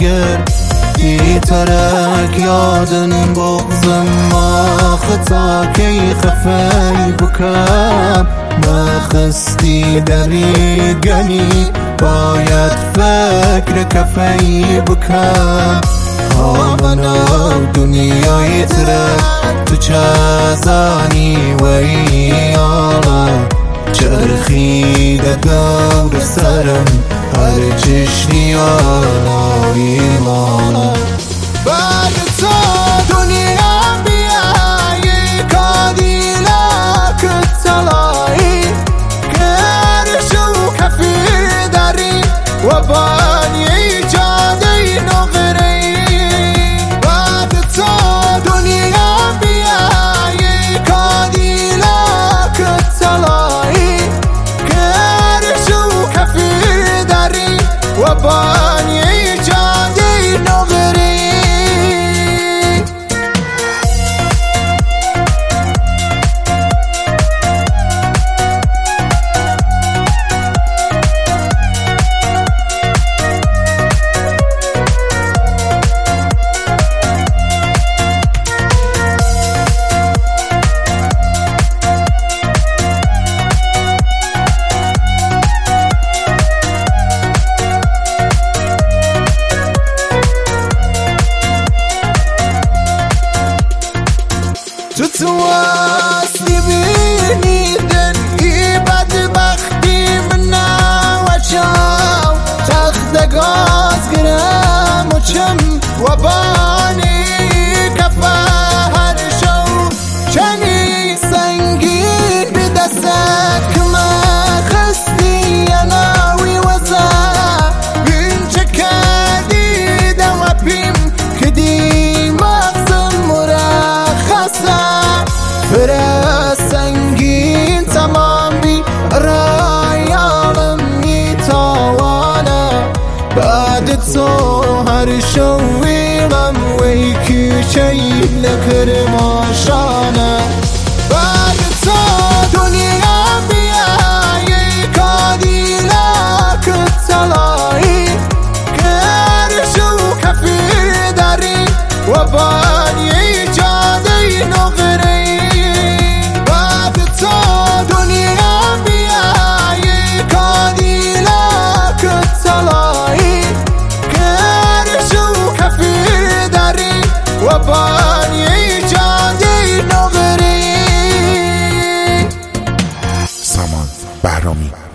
اگر ترك يادن بغزم ما خطا كي خفاي بكام ما خستي دري قني بايد فكر كفاي بكام هامنا دنيا يترك تجازاني ويالا چرخی دور سرم هر چشنی آلا ایمانا بعد تا دنیا بیایی کادیلاک تلایی گرشو کفی داری و بانی جادی نغری بعد تا دنیا بیایی کادیلاک تلایی وباني جادي نغري تتواصلي بيني دنقي بدبختي منا وشاو تاخد غاز قرام وشم وباني كفا هرشو شاني سنقين بدستك ما خستي يناوي وزا بنشكادي دوابيم كدي مغزم مرخصة برا سنگین تمام بی رایالم میتوانا بعد تو هر شویلم ویکی شیل کرماشانا بعد تو دنیا بیایی کادیلاک تلایی گرشو کفی داری و بانی جادی نغری وباني جادي نغري سامان بهرامی